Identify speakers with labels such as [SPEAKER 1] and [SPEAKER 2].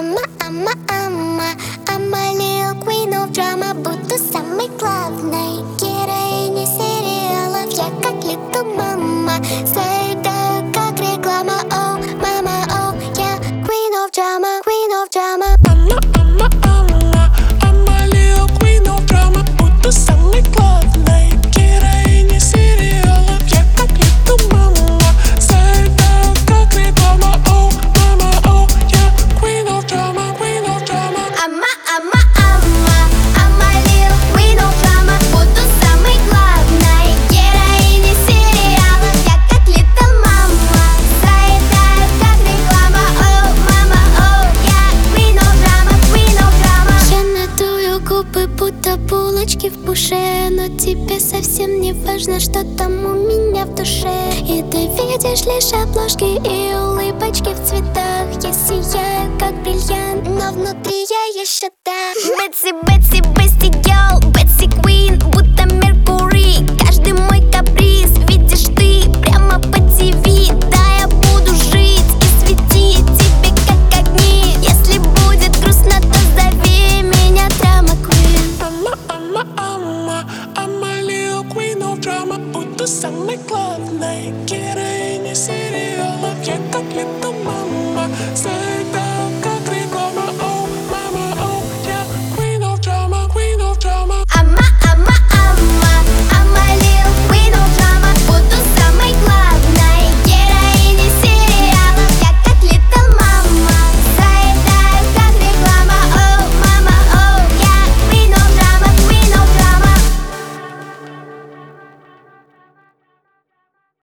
[SPEAKER 1] I'm a little queen of drama. Буду самой главной героиней сериалов. Я как little mama, заедаю как реклама. Oh, mama, oh, yeah, queen of drama, queen of drama.
[SPEAKER 2] I'm a little queen of drama. Буду самой главной героиней сериалов. Я как little mama, заедаю как реклама. Oh, mama, oh, yeah, queen of drama, queen of drama.
[SPEAKER 1] I'm a little queen of drama. Буду самой главной героиней сериалов. Я как little mama, заедаю как реклама. Oh, mama, oh, yeah, queen of drama, queen of drama. Я надую губы, будто булочки в пуше, но тебе совсем не важно, что там у меня в душе. И ты видишь лишь обложки и улыбочки в цветах. Я сияю как бриллиант, но внутри я еще та Бетси, Бетси, Бести Гелл.